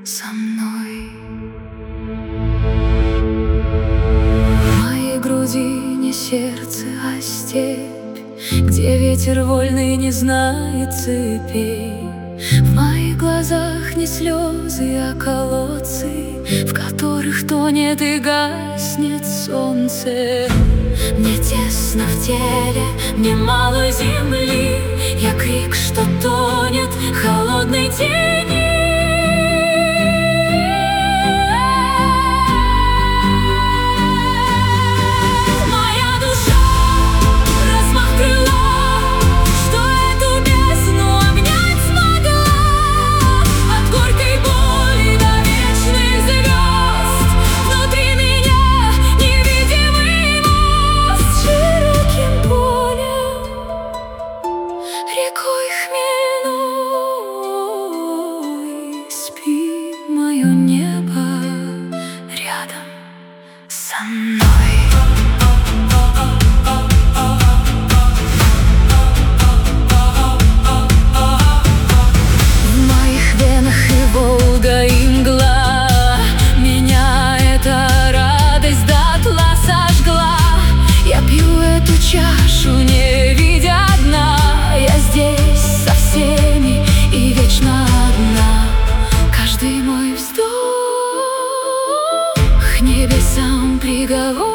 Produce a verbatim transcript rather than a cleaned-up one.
со мной. В моей груди не сердце, а степь, где ветер вольный не знает цепей. В моих глазах не слезы, а колодцы, в которых тонет и гаснет солнце. Мне тесно в теле, мне мало земли, я крик, что тонет в холодной тени. Рекой хмельной спи мое небо рядом со мной. В моих венах и Волга, и мгла, меня эта радость дотла сожгла. Я пью эту чашу, не видя дна. Я здесь со всеми и вечно одна. Каждый мой вздох небесам приговор.